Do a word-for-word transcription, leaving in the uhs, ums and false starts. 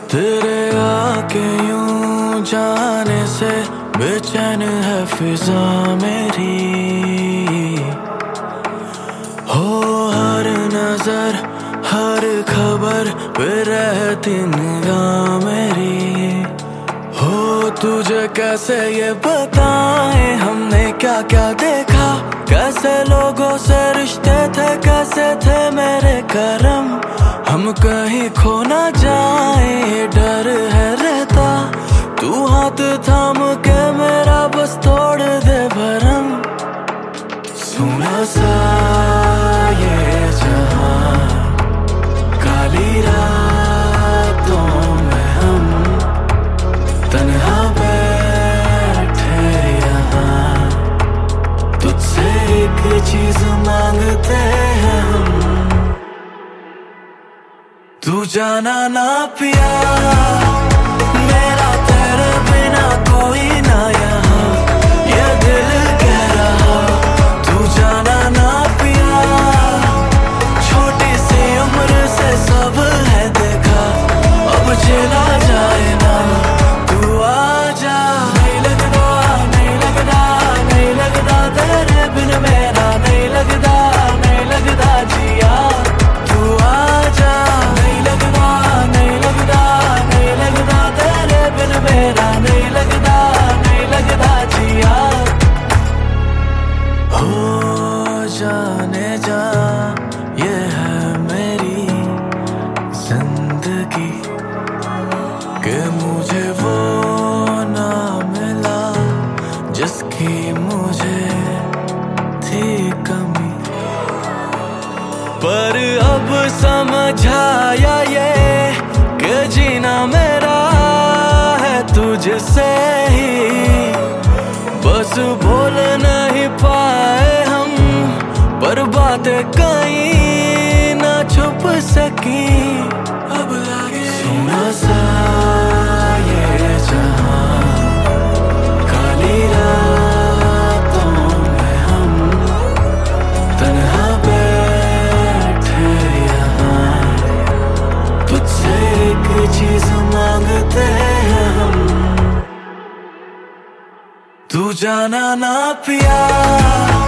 तेरे आके यूं जाने से बेचैन है फिजा मेरी। हो हर नजर हर खबर पे रहती निगाह मेरी। हो तुझे कैसे ये बताएं हमने क्या क्या देखा, कैसे लोगों से रिश्ते थे, कैसे थे मेरे करम। हम कहीं खो ना जाए डर है रहता, तू हाथ थाम के मेरा बस तोड़ दे भरम। सुना सा ये जहां काली रातों में हम तन्हा बैठे यहाँ, तुझसे एक चीज मांगते हैं हम, तू जाना ना पिया मेरा तेरे बिना कोई ना यहाँ, ये दिल कह रहा तू जाना ना पिया। छोटी सी उम्र से सब है देखा, अब चला जाए ना तू आजा। नहीं लगता नहीं लगता नहीं लगता तेरे बिन मेरा नहीं लगता नहीं लगता जिया, तू आजा। मेरा नहीं लगता नहीं लगता जिया। हो जाने जा ये है मेरी जिंदगी कि मुझे वो ना मिला जिसकी मुझे थी कमी। पर अब समझाया ये कि जीना मेरा तुझसे ही, बस बोल नहीं पाए हम पर बातें कहीं ना छुप सकी। अब लागे सुना सा ये जहां काली रातों में हम तन्हा बैठे यहाँ, तुझसे एक चीज मांगते हैं हम, तू जाना ना पिया।